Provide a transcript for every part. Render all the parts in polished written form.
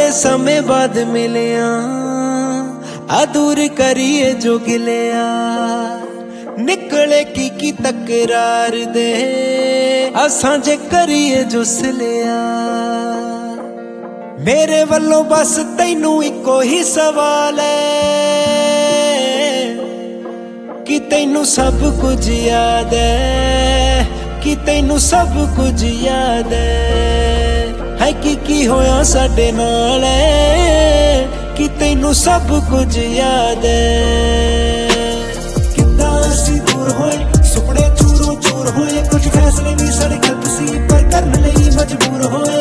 बड़े समय बाद मिलिया आ दूर करिए जो गिलिया निकले की तकरार दे आ सांझे करिए जो सिलिया मेरे वल्लों बस तैनू इको ही सवाल है कि तैनू सब कुछ याद है कि तैनू सब कुछ याद है की होया साडे नाल कि तैनू सब कुछ याद है कितना असी दूर होए सुपने चूरों चूर होए कुछ फैसले भी साडे गलत सी पर करने लई मजबूर होए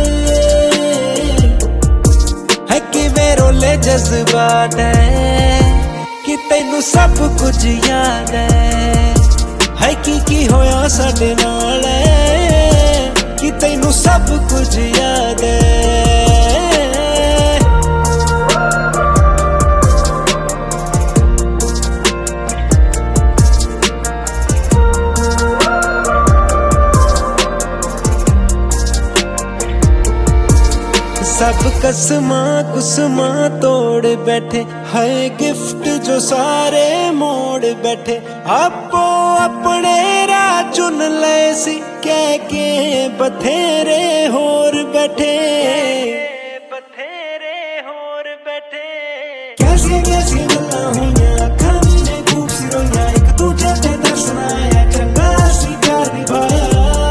है कि वे रोले जज्बात है कि तैनू सब कुछ याद है की होया साडे नाल कि तैनू सब कुछ याद है सब कसमा कुसमा तोड़ बैठे है गिफ्ट जो सारे मोड़ बैठे आपो अपने राह चुन ले सी कह के बथेरे होर बैठे कैसी कैसी गल्लां होइयां अखां ने खूब सिरोइयां एक दूजे ते दसना है चंगा सी प्यार निभाया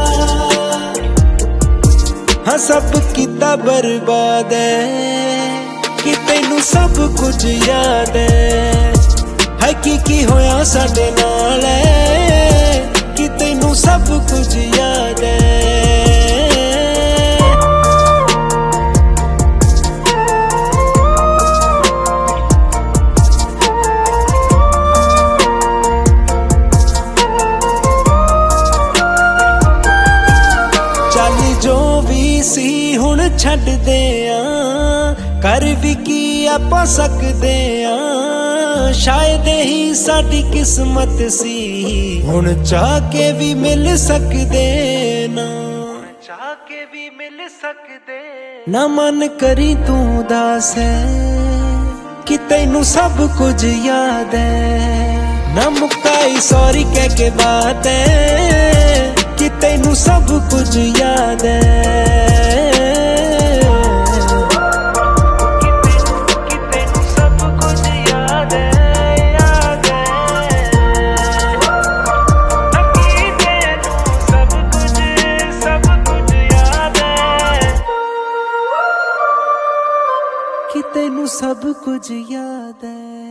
हाँ सब किता बर्बाद है कि तैनू सब कुछ याद है की होया साडे नाल कि तैनू सब कुछ याद है चल जो भी सी हुण छड्ड दे कर भी की आपां सकदे शायद ही साडी किस्मत सी हुण चाह के भी मिल सकदे ना मन करी तू उदास है कि तैनू सब कुछ याद है ना मुकाई सॉरी कह के बात है कि तैनू सब कुछ याद है कि तैनू सब कुछ याद है।